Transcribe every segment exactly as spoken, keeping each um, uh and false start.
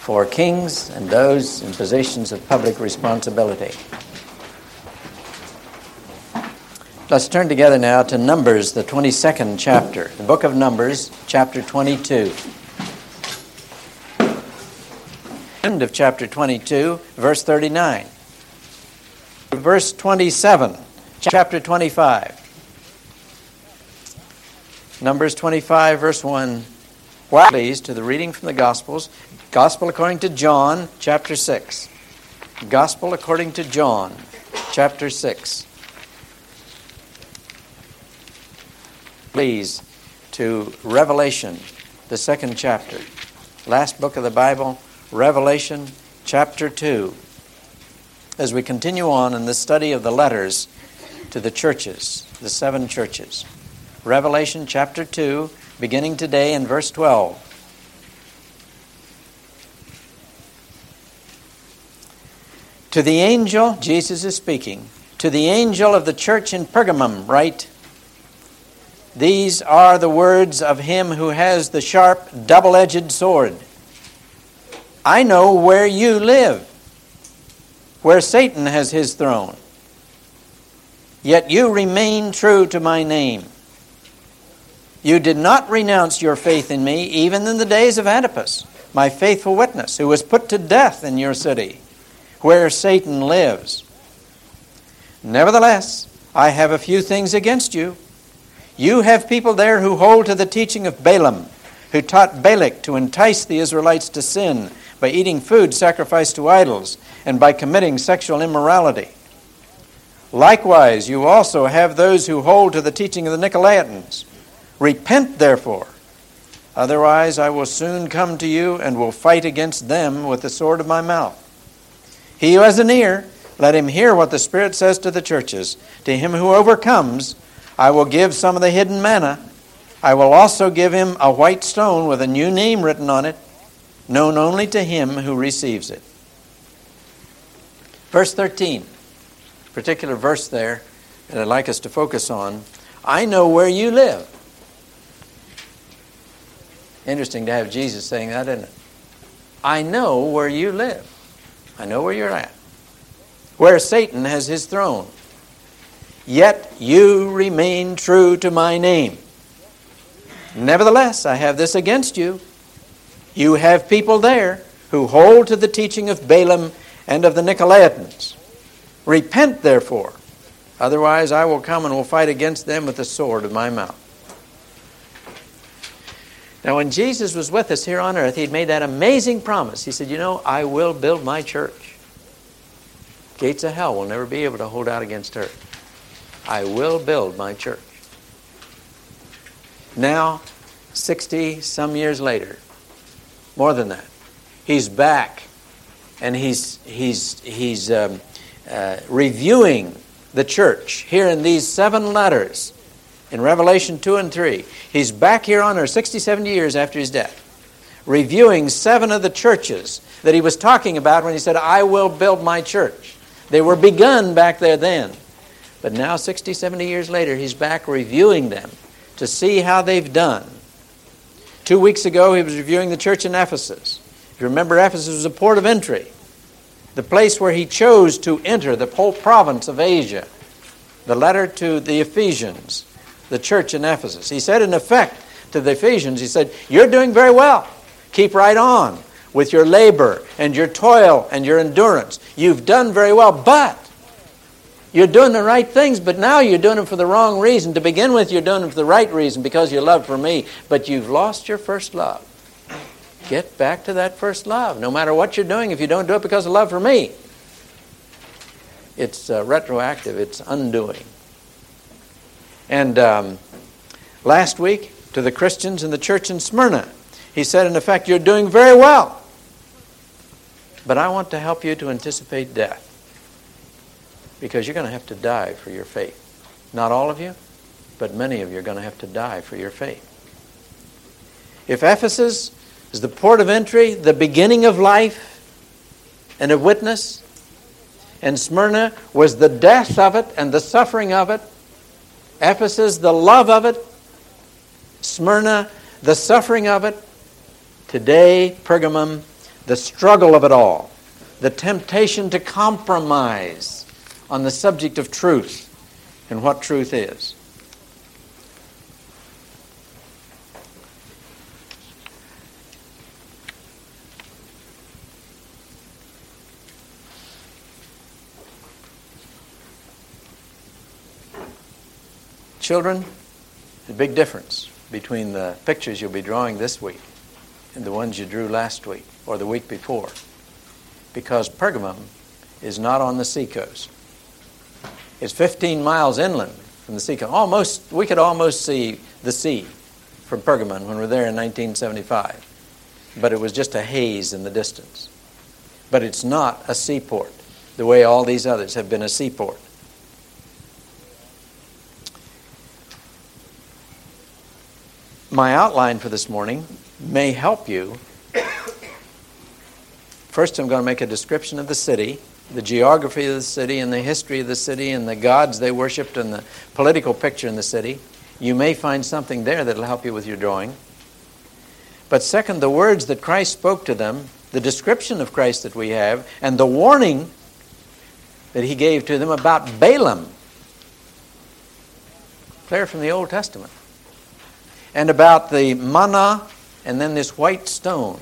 for kings and those in positions of public responsibility. Let's turn together now to Numbers, the twenty-second chapter. The book of Numbers, chapter twenty-two. End of chapter twenty-two, verse thirty-nine. Verse twenty-seven, chapter twenty-five. Numbers twenty-five, verse one. Well, please, to the reading from the Gospels. Gospel according to John, chapter six. Gospel according to John, chapter six. Please, to Revelation, the second chapter. Last book of the Bible, Revelation, chapter two. As we continue on in the study of the letters to the churches, the seven churches. Revelation, chapter two, beginning today in verse twelve. To the angel, Jesus is speaking, to the angel of the church in Pergamum write, these are the words of him who has the sharp, double-edged sword. I know where you live, where Satan has his throne. Yet you remain true to my name. You did not renounce your faith in me, even in the days of Antipas, my faithful witness, who was put to death in your city, where Satan lives. Nevertheless, I have a few things against you. You have people there who hold to the teaching of Balaam, who taught Balak to entice the Israelites to sin by eating food sacrificed to idols and by committing sexual immorality. Likewise, you also have those who hold to the teaching of the Nicolaitans. Repent, therefore, otherwise I will soon come to you and will fight against them with the sword of my mouth. He who has an ear, let him hear what the Spirit says to the churches. To him who overcomes, I will give some of the hidden manna. I will also give him a white stone with a new name written on it, known only to him who receives it. Verse thirteen, particular verse there that I'd like us to focus on. I know where you live. Interesting to have Jesus saying that, isn't it? I know where you live. I know where you're at. Where Satan has his throne. Yet you remain true to my name. Nevertheless, I have this against you. You have people there who hold to the teaching of Balaam and of the Nicolaitans. Repent, therefore. Otherwise, I will come and will fight against them with the sword of my mouth. Now, when Jesus was with us here on earth, he'd made that amazing promise. He said, you know, I will build my church. Gates of hell will never be able to hold out against her. I will build my church. Now, sixty some years later, more than that, he's back, and he's he's he's um, uh, reviewing the church here in these seven letters in Revelation two and three. He's back here on earth sixty, seventy years after his death, reviewing seven of the churches that he was talking about when he said, I will build my church. They were begun back there then. But now, sixty, seventy years later, he's back reviewing them to see how they've done. Two weeks ago, he was reviewing the church in Ephesus. If you remember, Ephesus was a port of entry, the place where he chose to enter the whole province of Asia. The letter to the Ephesians, the church in Ephesus. He said, in effect, to the Ephesians, he said, you're doing very well. Keep right on with your labor and your toil and your endurance. You've done very well, but you're doing the right things, but now you're doing them for the wrong reason. To begin with, you're doing them for the right reason because your love for me, but you've lost your first love. Get back to that first love. No matter what you're doing, if you don't do it because of love for me, it's uh, retroactive, it's undoing. And um, last week, to the Christians in the church in Smyrna, he said, in effect, you're doing very well, but I want to help you to anticipate death. Because you're going to have to die for your faith. Not all of you, but many of you are going to have to die for your faith. If Ephesus is the port of entry, the beginning of life and of witness, and Smyrna was the death of it and the suffering of it, Ephesus, the love of it, Smyrna, the suffering of it, today, Pergamum, the struggle of it all, the temptation to compromise on the subject of truth and what truth is. Children, the big difference between the pictures you'll be drawing this week and the ones you drew last week or the week before, because Pergamum is not on the seacoast. It's fifteen miles inland from the seacoast. Almost, we could almost see the sea from Pergamum when we were there in nineteen seventy-five, but it was just a haze in the distance. But it's not a seaport the way all these others have been a seaport. My outline for this morning may help you. First, I'm going to make a description of the city, the geography of the city, and the history of the city, and the gods they worshipped, and the political picture in the city. You may find something there that will help you with your drawing. But second, the words that Christ spoke to them, the description of Christ that we have, and the warning that he gave to them about Balaam, clear from the Old Testament, and about the manna, and then this white stone.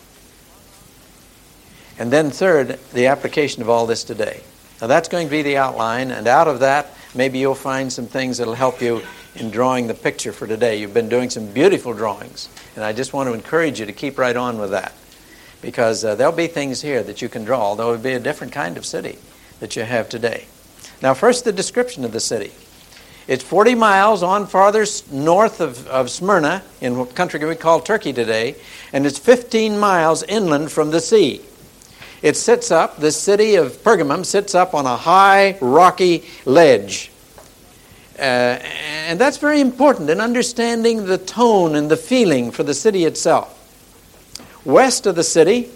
And then third, the application of all this today. Now that's going to be the outline, and out of that, maybe you'll find some things that will help you in drawing the picture for today. You've been doing some beautiful drawings, and I just want to encourage you to keep right on with that, because uh, there'll be things here that you can draw, although it will be a different kind of city that you have today. Now first, the description of the city. It's forty miles on farther north of, of Smyrna, in what country we call Turkey today, and it's fifteen miles inland from the sea. It sits up, the city of Pergamum sits up on a high, rocky ledge. Uh, and that's very important in understanding the tone and the feeling for the city itself. West of the city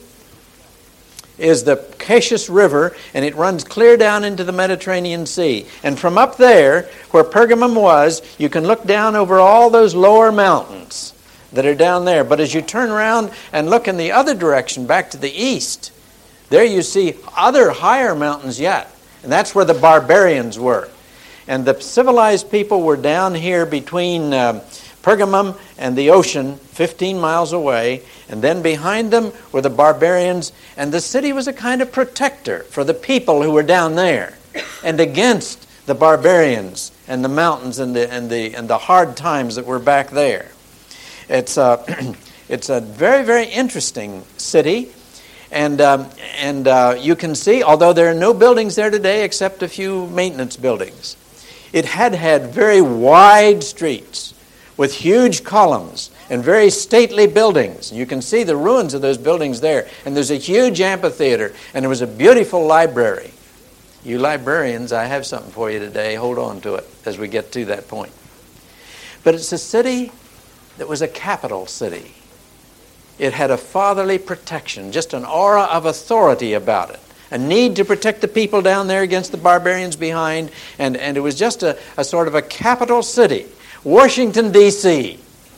is the Cassius River, and it runs clear down into the Mediterranean Sea. And from up there, where Pergamum was, you can look down over all those lower mountains that are down there. But as you turn around and look in the other direction, back to the east, there you see other higher mountains yet. And that's where the barbarians were. And the civilized people were down here between um, Pergamum and the ocean, fifteen miles away, and then behind them were the barbarians, and the city was a kind of protector for the people who were down there and against the barbarians and the mountains and the and the and the hard times that were back there. It's a it's a very very interesting city, and um, and uh, you can see, although there are no buildings there today except a few maintenance buildings, it had had very wide streets with huge columns and very stately buildings. You can see the ruins of those buildings there. And there's a huge amphitheater, and there was a beautiful library. You librarians, I have something for you today. Hold on to it as we get to that point. But it's a city that was a capital city. It had a fatherly protection, just an aura of authority about it, a need to protect the people down there against the barbarians behind, and, and it was just a, a sort of a capital city. Washington, D C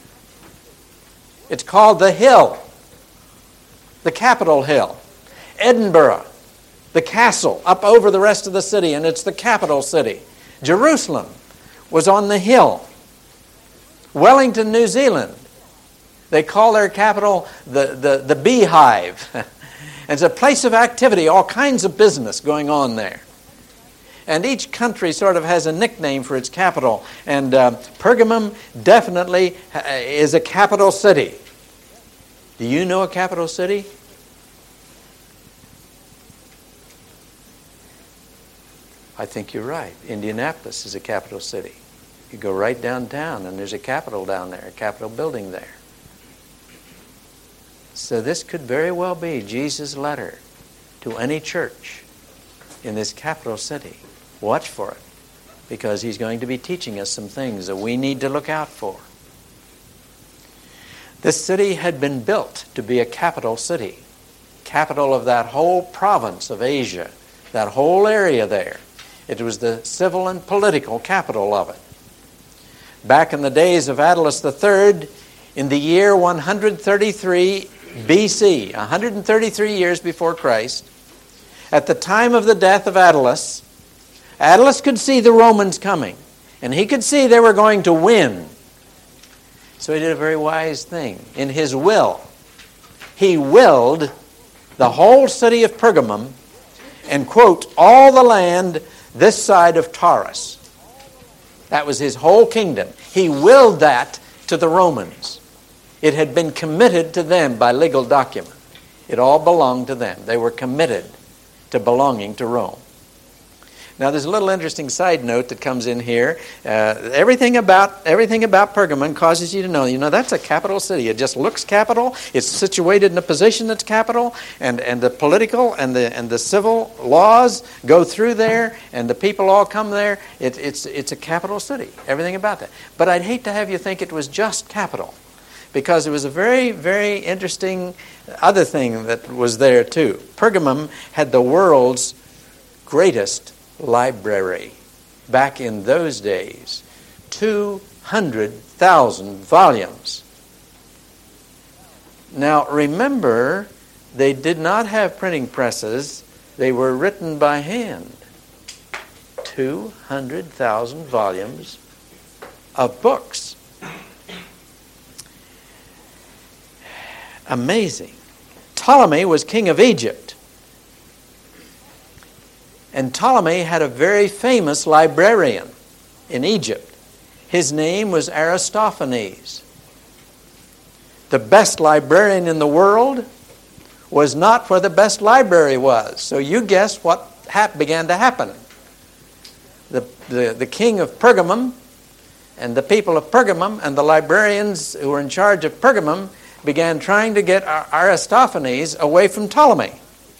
It's called the Hill, the Capitol Hill. Edinburgh, the castle up over the rest of the city, and it's the capital city. Jerusalem was on the hill. Wellington, New Zealand, they call their capital the, the, the Beehive. It's a place of activity, all kinds of business going on there. And each country sort of has a nickname for its capital. And uh, Pergamum definitely is a capital city. Do you know a capital city? I think you're right. Indianapolis is a capital city. You go right downtown and there's a Capitol down there, a Capitol building there. So this could very well be Jesus' letter to any church in this capital city. Watch for it, because he's going to be teaching us some things that we need to look out for. This city had been built to be a capital city, capital of that whole province of Asia, that whole area there. It was the civil and political capital of it. Back in the days of Attalus the Third, in the year one hundred thirty-three B C, one hundred thirty-three years before Christ, at the time of the death of Attalus. Attalus could see the Romans coming, and he could see they were going to win. So he did a very wise thing. In his will, he willed the whole city of Pergamum and, quote, all the land this side of Taurus. That was his whole kingdom. He willed that to the Romans. It had been committed to them by legal document. It all belonged to them. They were committed to belonging to Rome. Now, there's a little interesting side note that comes in here. Uh, everything about everything about Pergamon causes you to know, you know, that's a capital city. It just looks capital. It's situated in a position that's capital, and, and the political and the and the civil laws go through there, and the people all come there. It, it's it's a capital city. Everything about that. But I'd hate to have you think it was just capital, because there was a very, very interesting other thing that was there too. Pergamum had the world's greatest library. Back in those days, two hundred thousand volumes. Now remember, they did not have printing presses. They were written by hand. two hundred thousand volumes of books. Amazing. Ptolemy was king of Egypt. And Ptolemy had a very famous librarian in Egypt. His name was Aristophanes. The best librarian in the world was not where the best library was. So you guess what hap- began to happen. The, the, the king of Pergamum and the people of Pergamum and the librarians who were in charge of Pergamum began trying to get Aristophanes away from Ptolemy.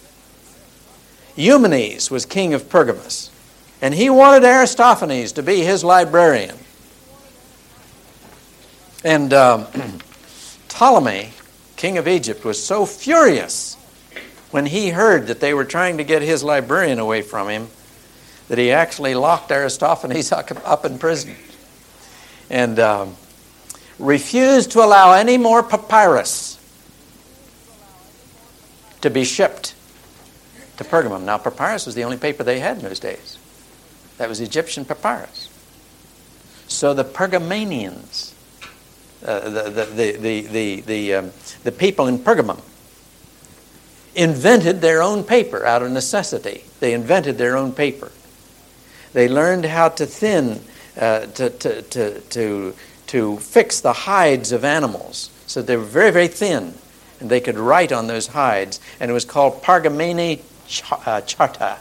Eumenes was king of Pergamus, and he wanted Aristophanes to be his librarian. And um, Ptolemy, king of Egypt, was so furious when he heard that they were trying to get his librarian away from him that he actually locked Aristophanes up in prison and um, refused to allow any more papyrus to be shipped to Pergamum. Now, papyrus was the only paper they had in those days. That was Egyptian papyrus. So the Pergamanians, uh, the, the, the, the, the, the, um, the people in Pergamum, invented their own paper out of necessity. They invented their own paper. They learned how to thin, uh, to, to, to, to, to fix the hides of animals. So they were very, very thin, and they could write on those hides. And it was called Pergamene Uh, charta,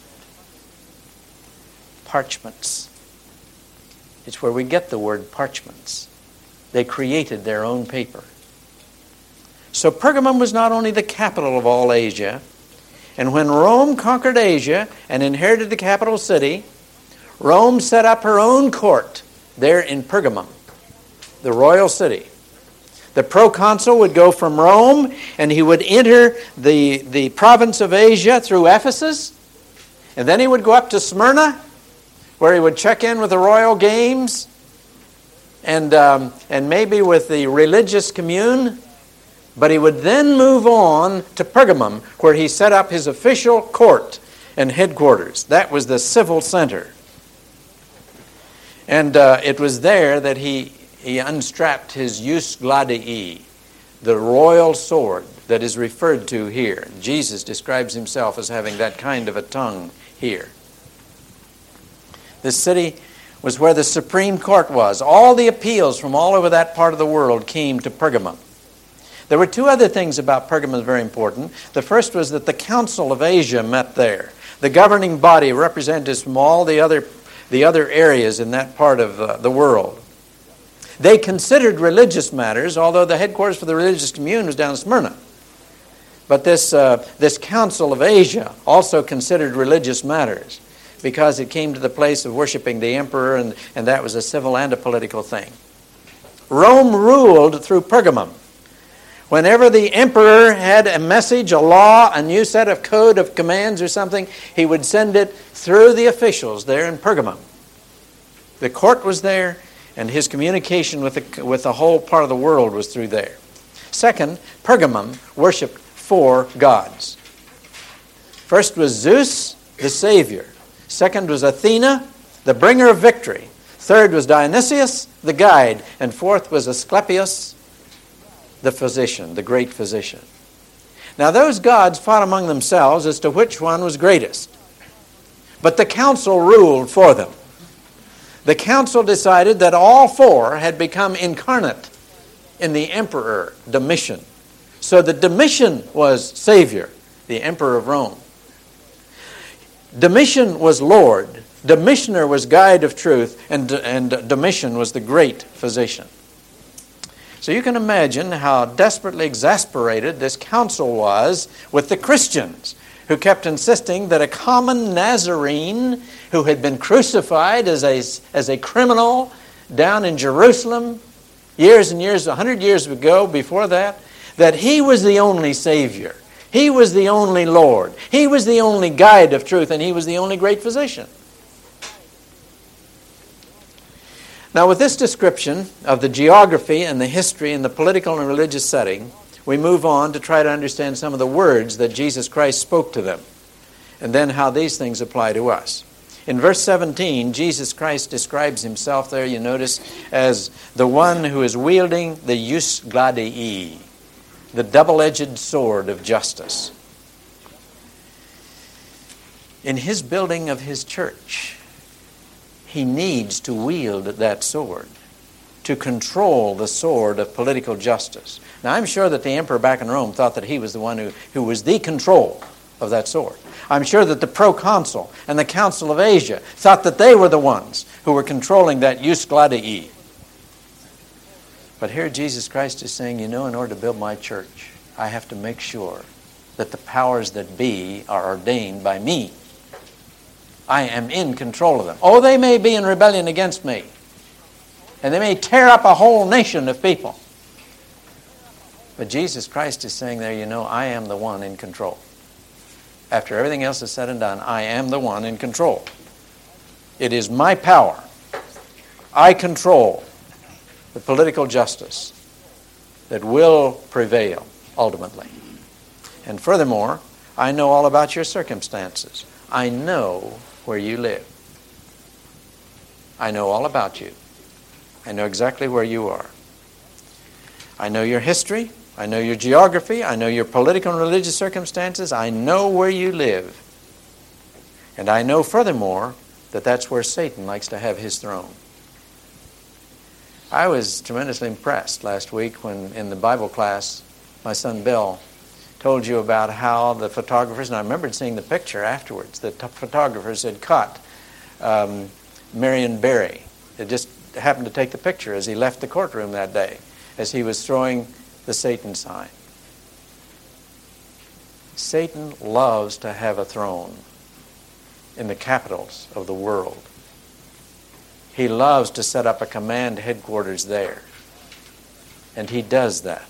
parchments. It's where we get the word parchments. They created their own paper. So Pergamum was not only the capital of all Asia, and when Rome conquered Asia and inherited the capital city, Rome set up her own court there in Pergamum, the royal city. The proconsul would go from Rome, and he would enter the, the province of Asia through Ephesus, and then he would go up to Smyrna, where he would check in with the royal games, and, um, and maybe with the religious commune, but he would then move on to Pergamum, where he set up his official court and headquarters. That was the civil center. And uh, it was there that he He unstrapped his jus gladii, the royal sword that is referred to here. Jesus describes himself as having that kind of a tongue here. This city was where the Supreme Court was. All the appeals from all over that part of the world came to Pergamum. There were two other things about Pergamum very important. The first was that the Council of Asia met there. The governing body, representatives from all the other, the other areas in that part of uh, the world. They considered religious matters, although the headquarters for the religious commune was down in Smyrna. But this, uh, this Council of Asia also considered religious matters because it came to the place of worshiping the emperor, and, and that was a civil and a political thing. Rome ruled through Pergamum. Whenever the emperor had a message, a law, a new set of code of commands or something, he would send it through the officials there in Pergamum. The court was there, and his communication with the, with the whole part of the world was through there. Second, Pergamum worshipped four gods. First was Zeus, the Savior. Second was Athena, the bringer of victory. Third was Dionysius, the guide. And fourth was Asclepius, the physician, the great physician. Now those gods fought among themselves as to which one was greatest. But the council ruled for them. The council decided that all four had become incarnate in the emperor Domitian. So that Domitian was Savior, the emperor of Rome. Domitian was Lord. Domitianer was guide of truth. And, and Domitian was the great physician. So you can imagine how desperately exasperated this council was with the Christians, who kept insisting that a common Nazarene who had been crucified as a, as a criminal down in Jerusalem years and years, a hundred years ago before that, that he was the only Savior. He was the only Lord. He was the only guide of truth, and he was the only great physician. Now, with this description of the geography and the history and the political and religious setting, we move on to try to understand some of the words that Jesus Christ spoke to them, and then how these things apply to us. In verse seventeen, Jesus Christ describes himself there, you notice, as the one who is wielding the ius gladii, the double-edged sword of justice. In his building of his church, he needs to wield that sword, to control the sword of political justice. Now, I'm sure that the emperor back in Rome thought that he was the one who, who was the control of that sword. I'm sure that the proconsul and the council of Asia thought that they were the ones who were controlling that ius gladii. But here Jesus Christ is saying, you know, in order to build my church, I have to make sure that the powers that be are ordained by me. I am in control of them. Oh, they may be in rebellion against me. And they may tear up a whole nation of people. But Jesus Christ is saying there, you know, I am the one in control. After everything else is said and done, I am the one in control. It is my power. I control the political justice that will prevail ultimately. And furthermore, I know all about your circumstances. I know where you live. I know all about you. I know exactly where you are. I know your history. I know your geography. I know your political and religious circumstances. I know where you live. And I know furthermore that that's where Satan likes to have his throne. I was tremendously impressed last week when in the Bible class my son Bill told you about how the photographers, and I remembered seeing the picture afterwards, the t- photographers had caught um, Marion Barry. It just happened to take the picture as he left the courtroom that day, as he was throwing the Satan sign. Satan loves to have a throne in the capitals of the world. He loves to set up a command headquarters there. And he does that.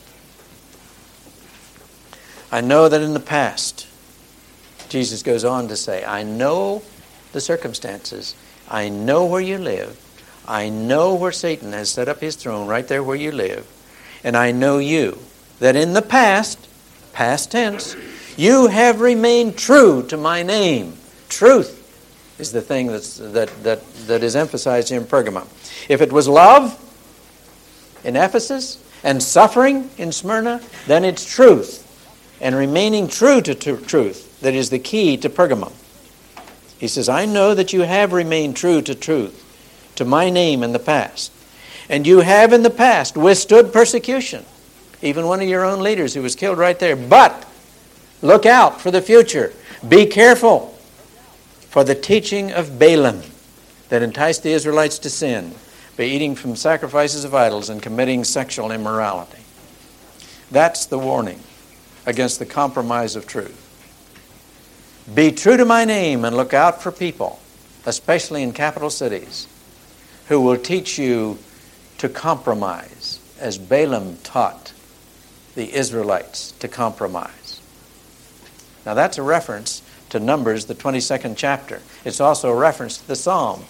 I know that in the past, Jesus goes on to say, I know the circumstances. I know where you live. I know where Satan has set up his throne right there where you live. And I know you, that in the past, past tense, you have remained true to my name. Truth is the thing that's, that, that, that is emphasized here in Pergamum. If it was love in Ephesus and suffering in Smyrna, then it's truth. And remaining true to t- truth that is the key to Pergamum. He says, I know that you have remained true to truth, to my name in the past. And you have in the past withstood persecution. Even one of your own leaders who was killed right there. But look out for the future. Be careful for the teaching of Balaam that enticed the Israelites to sin by eating from sacrifices of idols and committing sexual immorality. That's the warning against the compromise of truth. Be true to my name and look out for people, especially in capital cities, who will teach you to compromise, as Balaam taught the Israelites to compromise. Now that's a reference to Numbers, the twenty-second chapter. It's also a reference to the psalm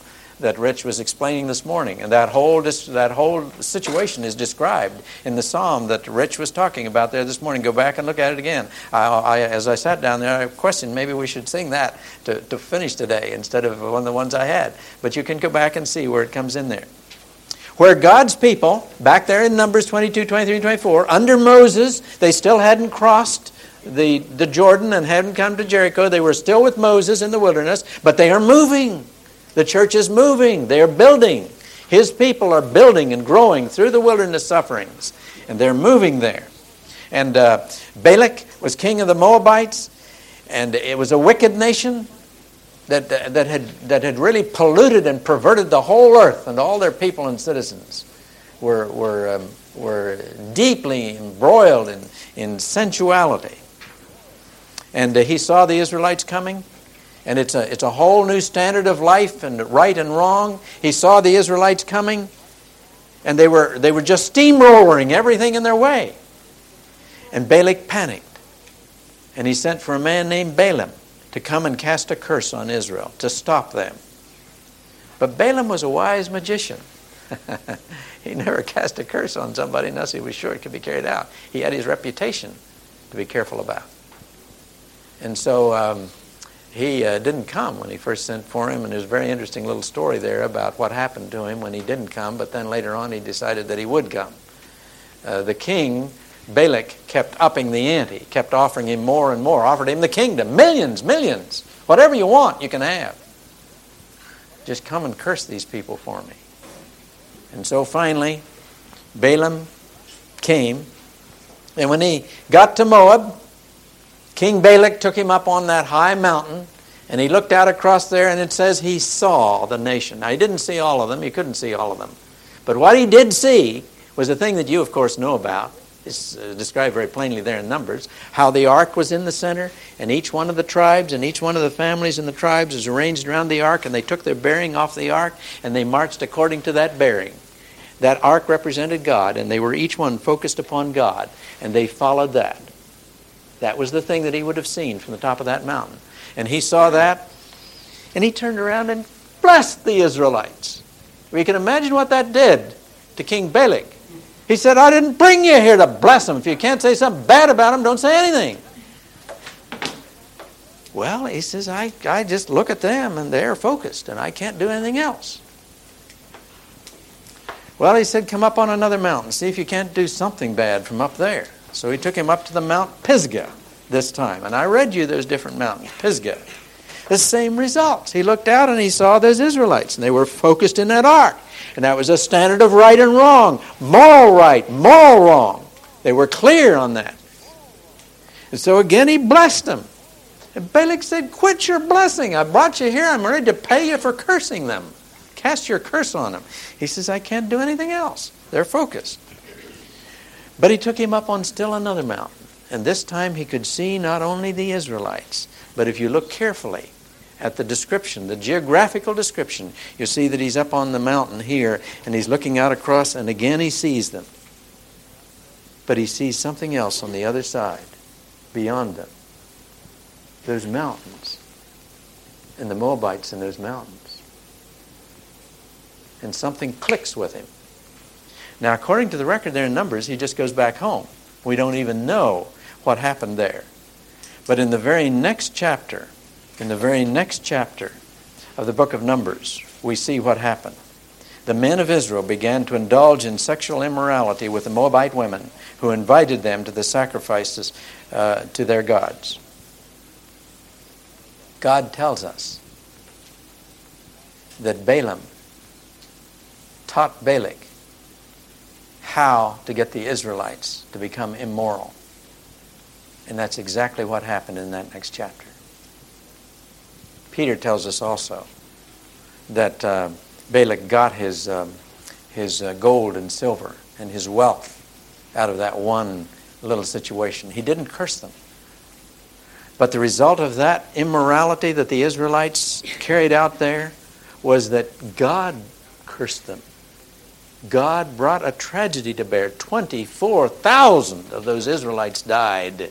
that Rich was explaining this morning. And that whole that whole situation is described in the psalm that Rich was talking about there this morning. Go back and look at it again. I, I, as I sat down there, I questioned maybe we should sing that to, to finish today instead of one of the ones I had. But you can go back and see where it comes in there. Where God's people, back there in Numbers twenty-two, twenty-three, twenty-four, under Moses, they still hadn't crossed the, the Jordan and hadn't come to Jericho. They were still with Moses in the wilderness, but they are moving. The church is moving. They are building. His people are building and growing through the wilderness sufferings, and they're moving there. And uh, Balak was king of the Moabites, and it was a wicked nation that that had that had really polluted and perverted the whole earth, and all their people and citizens were were um, were deeply embroiled in in sensuality. And uh, he saw the Israelites coming, and it's a it's a whole new standard of life and right and wrong. He saw the Israelites coming, and they were they were just steamrolling everything in their way. And Balak panicked, and he sent for a man named Balaam to come and cast a curse on Israel, to stop them. But Balaam was a wise magician. He never cast a curse on somebody unless he was sure it could be carried out. He had his reputation to be careful about. And so um, he uh, didn't come when he first sent for him, and there's a very interesting little story there about what happened to him when he didn't come, but then later on he decided that he would come. Uh, the king, Balak, kept upping the ante, kept offering him more and more, offered him the kingdom, millions, millions, whatever you want you can have. Just come and curse these people for me. And so finally, Balaam came, and when he got to Moab, King Balak took him up on that high mountain, and he looked out across there, and it says he saw the nation. Now, he didn't see all of them. He couldn't see all of them. But what he did see was a thing that you, of course, know about. It's uh, described very plainly there in Numbers, how the ark was in the center, and each one of the tribes and each one of the families in the tribes was arranged around the ark, and they took their bearing off the ark, and they marched according to that bearing. That ark represented God, and they were each one focused upon God, and they followed that. That was the thing that he would have seen from the top of that mountain. And he saw that, and he turned around and blessed the Israelites. We can imagine what that did to King Balak. He said, I didn't bring you here to bless them. If you can't say something bad about them, don't say anything. Well, he says, I, I just look at them and they're focused and I can't do anything else. Well, he said, come up on another mountain. See if you can't do something bad from up there. So he took him up to the Mount Pisgah this time. And I read you those different mountains, Pisgah. The same results. He looked out and he saw those Israelites, and they were focused in that ark. And that was a standard of right and wrong, moral right, moral wrong. They were clear on that. And so again he blessed them. And Balak said, quit your blessing. I brought you here. I'm ready to pay you for cursing them. Cast your curse on them. He says, I can't do anything else. They're focused. But he took him up on still another mountain. And this time he could see not only the Israelites, but if you look carefully at the description, the geographical description, you'll see that he's up on the mountain here, and he's looking out across, and again he sees them. But he sees something else on the other side, beyond them. Those mountains, and the Moabites in those mountains. And something clicks with him. Now, according to the record there in Numbers, he just goes back home. We don't even know what happened there. But in the very next chapter, in the very next chapter of the book of Numbers, we see what happened. The men of Israel began to indulge in sexual immorality with the Moabite women who invited them to the sacrifices uh, to their gods. God tells us that Balaam taught Balak how to get the Israelites to become immoral. And that's exactly what happened in that next chapter. Peter tells us also that uh, Balak got his, um, his uh, gold and silver and his wealth out of that one little situation. He didn't curse them. But the result of that immorality that the Israelites carried out there was that God cursed them. God brought a tragedy to bear. twenty-four thousand of those Israelites died.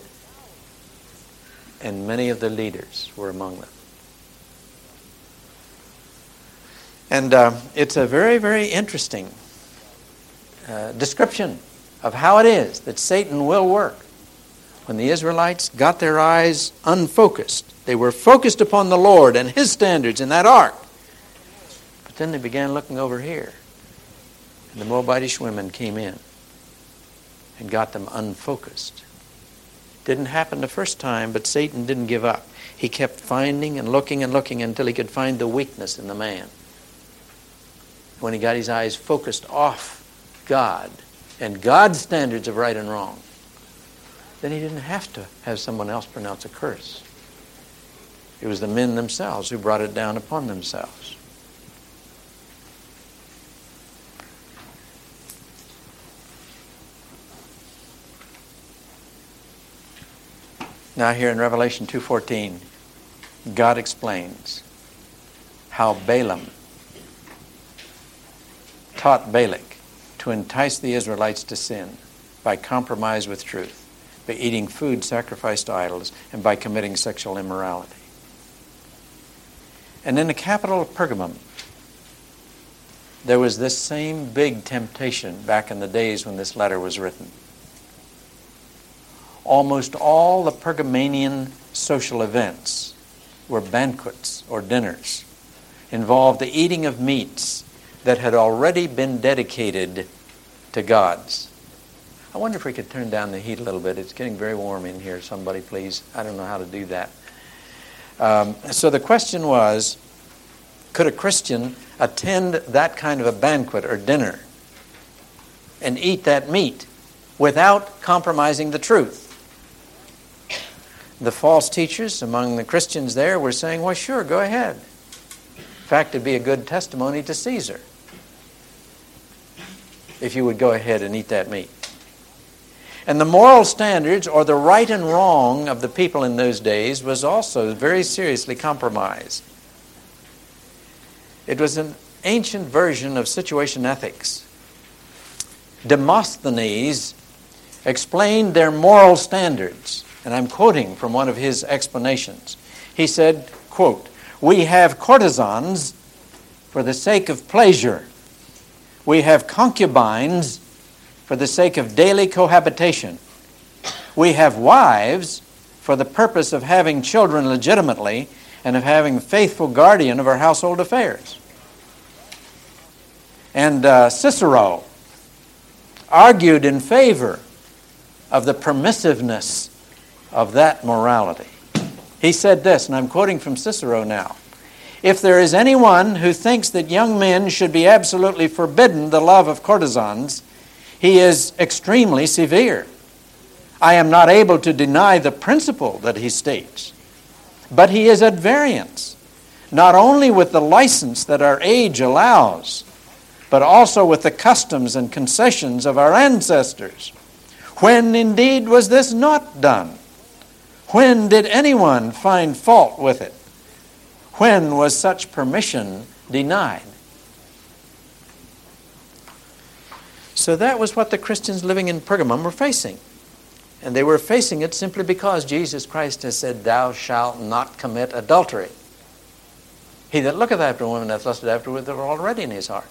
And many of the leaders were among them. And uh, it's a very, very interesting uh, description of how it is that Satan will work. When the Israelites got their eyes unfocused, they were focused upon the Lord and His standards in that ark. But then they began looking over here. And the Moabitish women came in and got them unfocused. Didn't happen the first time, but Satan didn't give up. He kept finding and looking and looking until he could find the weakness in the man. When he got his eyes focused off God and God's standards of right and wrong, then he didn't have to have someone else pronounce a curse. It was the men themselves who brought it down upon themselves. Now here in Revelation two fourteen, God explains how Balaam taught Balak to entice the Israelites to sin by compromise with truth, by eating food sacrificed to idols, and by committing sexual immorality. And in the capital of Pergamum, there was this same big temptation back in the days when this letter was written. Almost all the Pergamanian social events were banquets or dinners, involved the eating of meats that had already been dedicated to gods. I wonder if we could turn down the heat a little bit. It's getting very warm in here. Somebody please. I don't know how to do that. Um, so the question was, could a Christian attend that kind of a banquet or dinner and eat that meat without compromising the truth? The false teachers among the Christians there were saying, well, sure, go ahead. In fact, it'd be a good testimony to Caesar if you would go ahead and eat that meat. And the moral standards, or the right and wrong of the people in those days, was also very seriously compromised. It was an ancient version of situation ethics. Demosthenes explained their moral standards, and I'm quoting from one of his explanations. He said, quote, "We have courtesans for the sake of pleasure. We have concubines for the sake of daily cohabitation. We have wives for the purpose of having children legitimately and of having a faithful guardian of our household affairs." And uh, Cicero argued in favor of the permissiveness of that morality. He said this, and I'm quoting from Cicero now, "If there is anyone who thinks that young men should be absolutely forbidden the love of courtesans, he is extremely severe. I am not able to deny the principle that he states, but he is at variance, not only with the license that our age allows, but also with the customs and concessions of our ancestors. When indeed was this not done? When did anyone find fault with it? When was such permission denied?" So that was what the Christians living in Pergamum were facing. And they were facing it simply because Jesus Christ has said, "Thou shalt not commit adultery. He that looketh after a woman hath lusted after her with her already in his heart."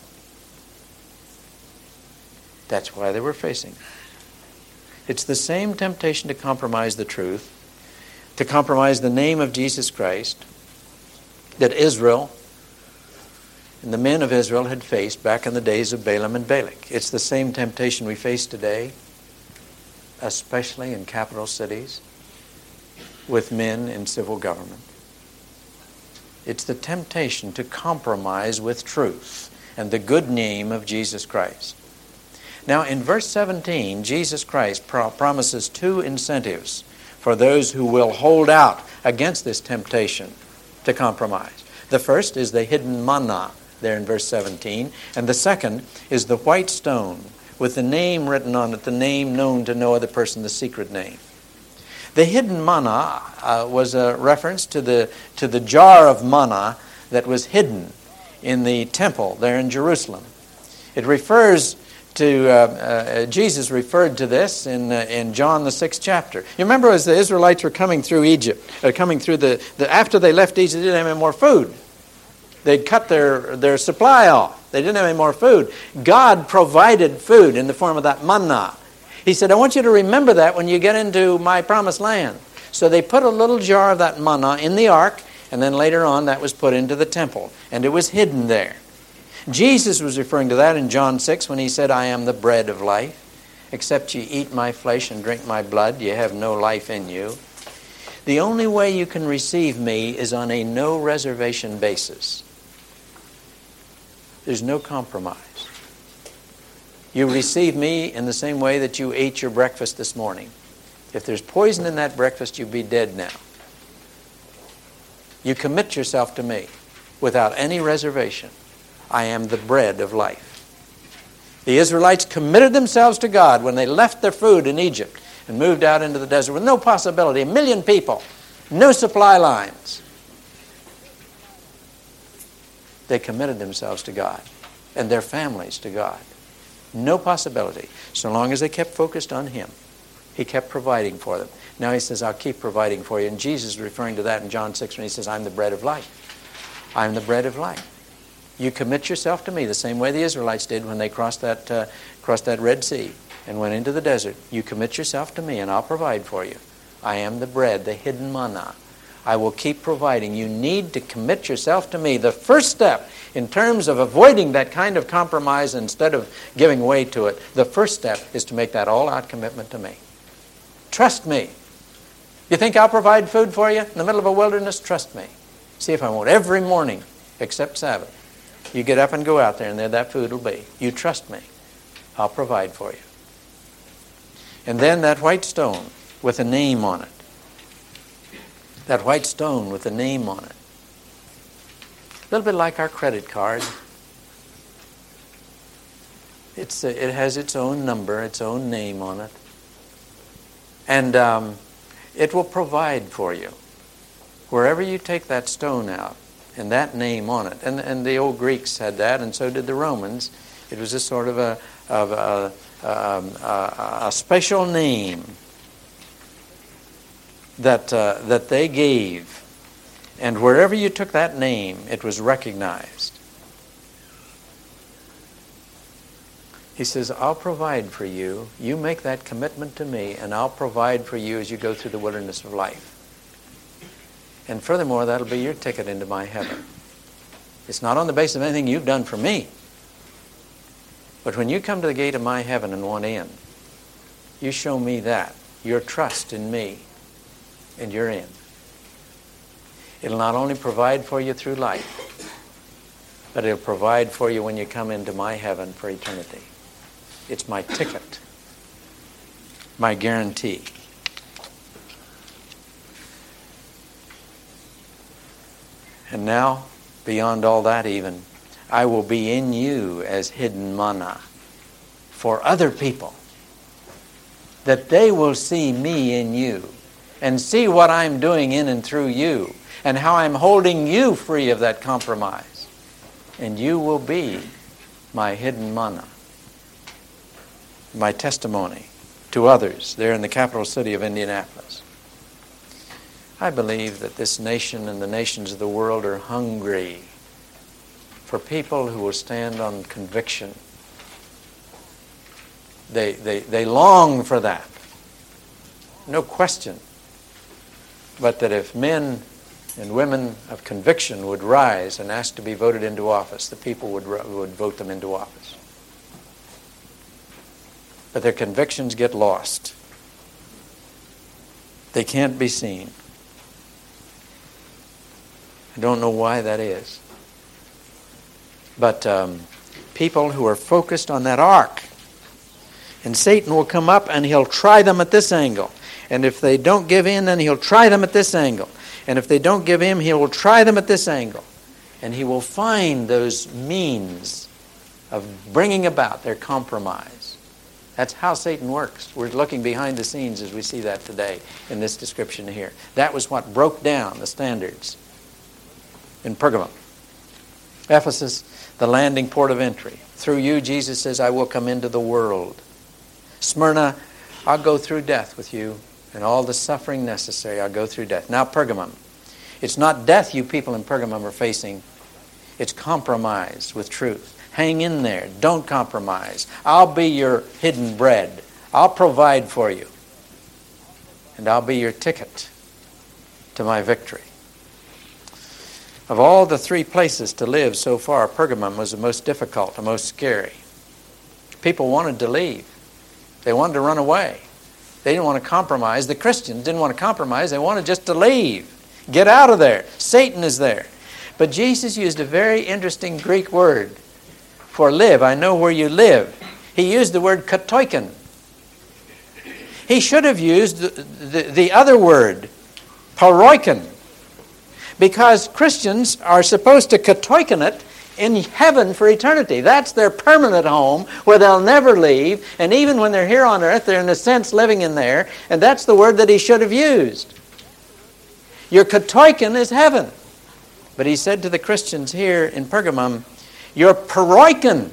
That's why they were facing it. It's the same temptation to compromise the truth, to compromise the name of Jesus Christ, that Israel and the men of Israel had faced back in the days of Balaam and Balak. It's the same temptation we face today, especially in capital cities, with men in civil government. It's the temptation to compromise with truth and the good name of Jesus Christ. Now, in verse seventeen, Jesus Christ pro- promises two incentives for those who will hold out against this temptation to compromise. The first is the hidden manna, there in verse seventeen, and the second is the white stone with the name written on it, the name known to no other person, the secret name. The hidden manna uh, was a reference to the, to the jar of manna that was hidden in the temple there in Jerusalem. It refers to, uh, uh, Jesus referred to this in uh, in John the sixth chapter. You remember as the Israelites were coming through Egypt, uh, coming through the, the, after they left Egypt, they didn't have any more food. They'd cut their, their supply off. They didn't have any more food. God provided food in the form of that manna. He said, I want you to remember that when you get into my promised land. So they put a little jar of that manna in the ark, and then later on that was put into the temple, and it was hidden there. Jesus was referring to that in John six when he said, I am the bread of life. Except ye eat my flesh and drink my blood, you have no life in you. The only way you can receive me is on a no reservation basis. There's no compromise. You receive me in the same way that you ate your breakfast this morning. If there's poison in that breakfast, you'd be dead now. You commit yourself to me without any reservation. I am the bread of life. The Israelites committed themselves to God when they left their food in Egypt and moved out into the desert with no possibility, a million people, no supply lines. They committed themselves to God and their families to God. No possibility. So long as they kept focused on Him, He kept providing for them. Now He says, I'll keep providing for you. And Jesus is referring to that in John six when He says, I'm the bread of life. I'm the bread of life. You commit yourself to me the same way the Israelites did when they crossed that, uh, crossed that Red Sea and went into the desert. You commit yourself to me and I'll provide for you. I am the bread, the hidden manna. I will keep providing. You need to commit yourself to me. The first step in terms of avoiding that kind of compromise instead of giving way to it, the first step is to make that all-out commitment to me. Trust me. You think I'll provide food for you in the middle of a wilderness? Trust me. See if I won't. Every morning except Sabbath. You get up and go out there and there that food will be. You trust me. I'll provide for you. And then that white stone with a name on it. That white stone with a name on it. A little bit like our credit card. It's, uh, it has its own number, its own name on it. And um, it will provide for you. Wherever you take that stone out, and that name on it. And, and the old Greeks had that, and so did the Romans. It was a sort of a, of a, um, a, a special name that, uh, that they gave. And wherever you took that name, it was recognized. He says, I'll provide for you. You make that commitment to me, and I'll provide for you as you go through the wilderness of life. And furthermore, that'll be your ticket into my heaven. It's not on the basis of anything you've done for me. But when you come to the gate of my heaven and want in, you show me that, your trust in me, and you're in. It'll not only provide for you through life, but it'll provide for you when you come into my heaven for eternity. It's my ticket, my guarantee. And now, beyond all that even, I will be in you as hidden manna for other people, that they will see me in you and see what I'm doing in and through you and how I'm holding you free of that compromise. And you will be my hidden manna, my testimony to others there in the capital city of Indianapolis. I believe that this nation and the nations of the world are hungry for people who will stand on conviction. They, they, they long for that. No question. But that if men and women of conviction would rise and ask to be voted into office, the people would, would vote them into office. But their convictions get lost. They can't be seen. I don't know why that is. But um, people who are focused on that ark, and Satan will come up and he'll try them at this angle. And if they don't give in, then he'll try them at this angle. And if they don't give in, he will try them at this angle. And he will find those means of bringing about their compromise. That's how Satan works. We're looking behind the scenes as we see that today in this description here. That was what broke down the standards in Pergamum. Ephesus, the landing port of entry. Through you, Jesus says, I will come into the world. Smyrna, I'll go through death with you, and all the suffering necessary, I'll go through death. Now Pergamum. It's not death you people in Pergamum are facing. It's compromise with truth. Hang in there. Don't compromise. I'll be your hidden bread. I'll provide for you. And I'll be your ticket to my victory. Of all the three places to live so far, Pergamum was the most difficult, the most scary. People wanted to leave. They wanted to run away. They didn't want to compromise. The Christians didn't want to compromise. They wanted just to leave. Get out of there. Satan is there. But Jesus used a very interesting Greek word for live. I know where you live. He used the word katoiken. He should have used the, the, the other word, paroiken, because Christians are supposed to katoiken it in heaven for eternity. That's their permanent home where they'll never leave, and even when they're here on earth, they're in a sense living in there, and that's the word that he should have used. Your katoiken is heaven. But he said to the Christians here in Pergamum, your paroiken.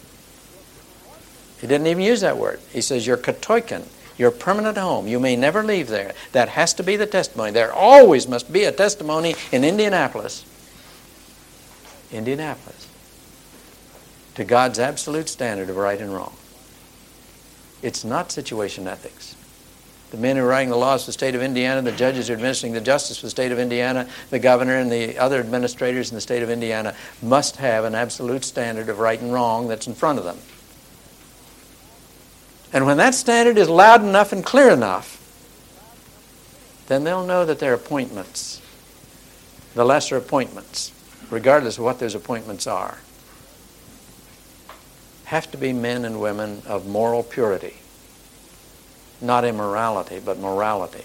He didn't even use that word. He says your katoiken. Your permanent home. You may never leave there. That has to be the testimony. There always must be a testimony in Indianapolis. Indianapolis. To God's absolute standard of right and wrong. It's not situation ethics. The men who are writing the laws for the state of Indiana, the judges who are administering the justice for the state of Indiana, the governor and the other administrators in the state of Indiana must have an absolute standard of right and wrong that's in front of them. And when that standard is loud enough and clear enough, then they'll know that their appointments, the lesser appointments, regardless of what those appointments are, have to be men and women of moral purity. Not immorality, but morality.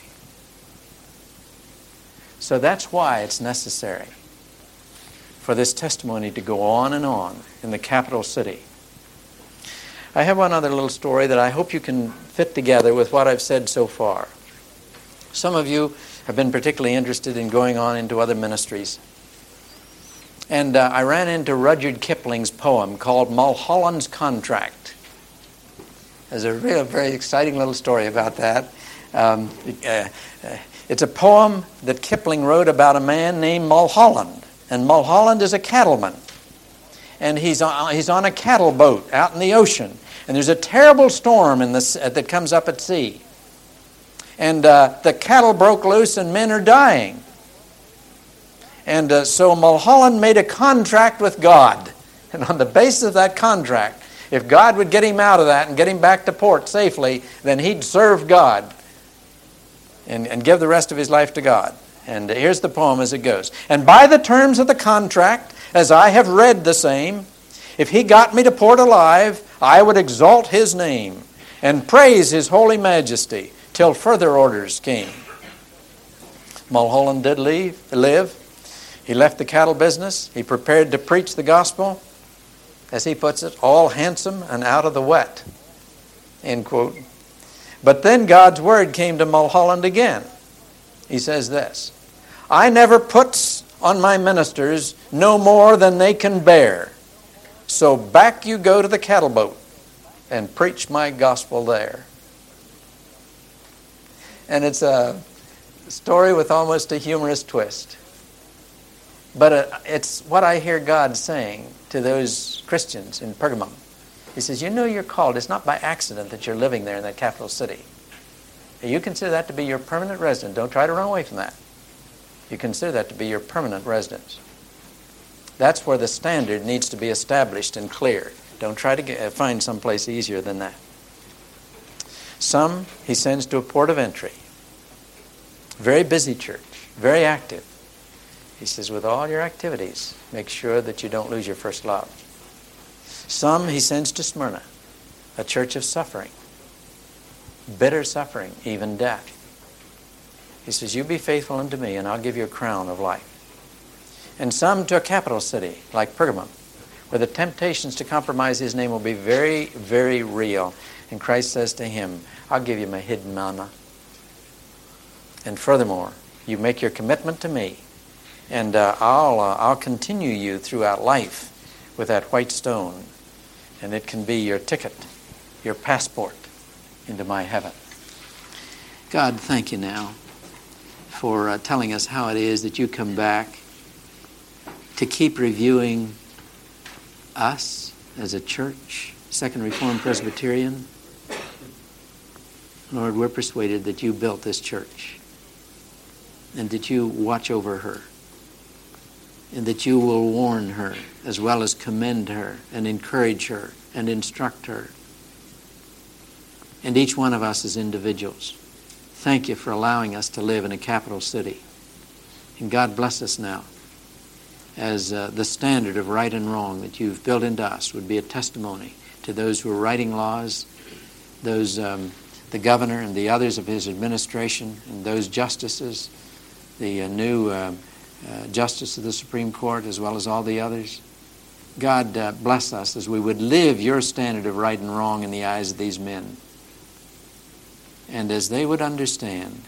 So that's why it's necessary for this testimony to go on and on in the capital city. I have one other little story that I hope you can fit together with what I've said so far. Some of you have been particularly interested in going on into other ministries. And uh, I ran into Rudyard Kipling's poem called Mulholland's Contract. There's a real, very exciting little story about that. Um, uh, uh, it's a poem that Kipling wrote about a man named Mulholland. And Mulholland is a cattleman. And he's on, he's on a cattle boat out in the ocean. And there's a terrible storm in the, uh, that comes up at sea. And uh, the cattle broke loose and men are dying. And uh, so Mulholland made a contract with God. And on the basis of that contract, if God would get him out of that and get him back to port safely, then he'd serve God and, and give the rest of his life to God. And here's the poem as it goes. And by the terms of the contract, as I have read the same, if he got me to port alive, I would exalt his name and praise his holy majesty till further orders came. Mulholland did leave, live. He left the cattle business. He prepared to preach the gospel, as he puts it, all handsome and out of the wet. End quote. But then God's word came to Mulholland again. He says this, I never puts on my ministers no more than they can bear. So back you go to the cattle boat and preach my gospel there. And it's a story with almost a humorous twist. But it's what I hear God saying to those Christians in Pergamum. He says, you know you're called. It's not by accident that you're living there in that capital city. You consider that to be your permanent residence. Don't try to run away from that. You consider that to be your permanent residence. That's where the standard needs to be established and clear. Don't try to get, find someplace easier than that. Some he sends to a port of entry. Very busy church, very active. He says, with all your activities, make sure that you don't lose your first love. Some he sends to Smyrna, a church of suffering, bitter suffering, even death. He says, you be faithful unto me, and I'll give you a crown of life. And some to a capital city, like Pergamum, where the temptations to compromise his name will be very, very real. And Christ says to him, I'll give you my hidden manna. And furthermore, you make your commitment to me, and uh, I'll, uh, I'll continue you throughout life with that white stone, and it can be your ticket, your passport into my heaven. God, thank you now for uh, telling us how it is that you come back to keep reviewing us as a church, Second Reformed Presbyterian. Lord, we're persuaded that you built this church and that you watch over her and that you will warn her as well as commend her and encourage her and instruct her. And each one of us as individuals. Thank you for allowing us to live in a capital city. And God bless us now as uh, the standard of right and wrong that you've built into us would be a testimony to those who are writing laws, those um, the governor and the others of his administration, and those justices, the uh, new uh, uh, justice of the Supreme Court, as well as all the others. God uh, bless us as we would live your standard of right and wrong in the eyes of these men. And as they would understand,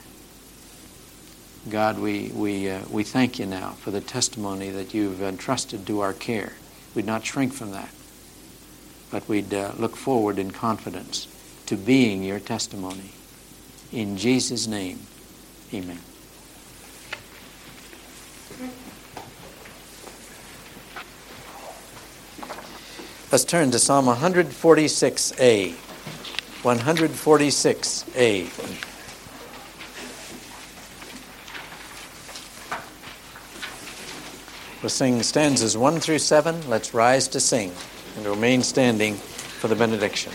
God, we we uh, we thank you now for the testimony that you've entrusted to our care. We'd not shrink from that, but we'd uh, look forward in confidence to being your testimony. In Jesus' name, amen. Let's turn to Psalm one forty-six A. one forty-six A. We'll sing stanzas one through seven. Let's rise to sing and remain standing for the benediction.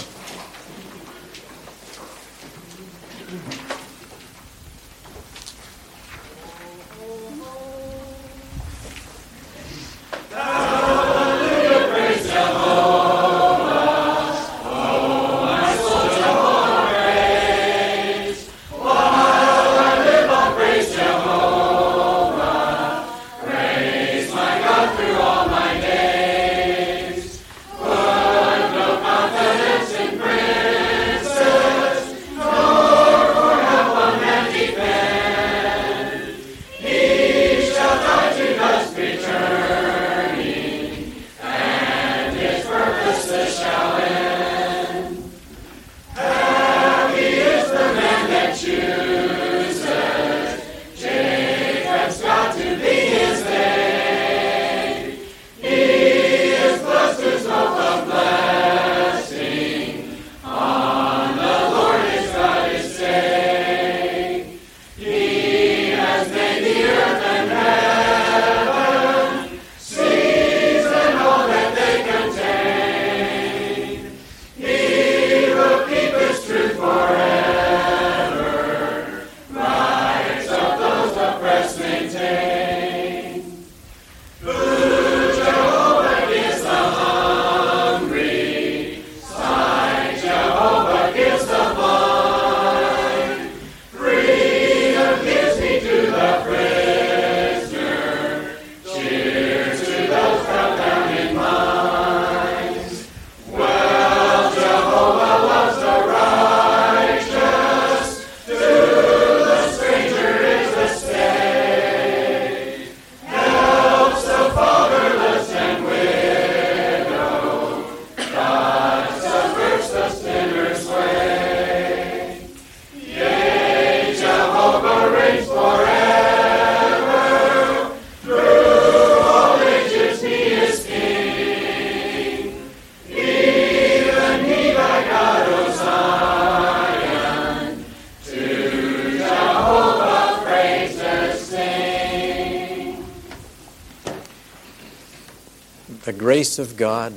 The grace of God,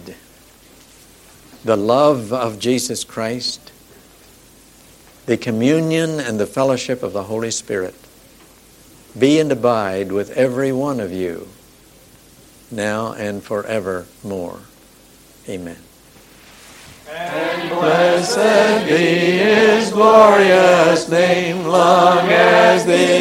the love of Jesus Christ, the communion and the fellowship of the Holy Spirit be and abide with every one of you now and forevermore. Amen. And blessed be his glorious name, long as the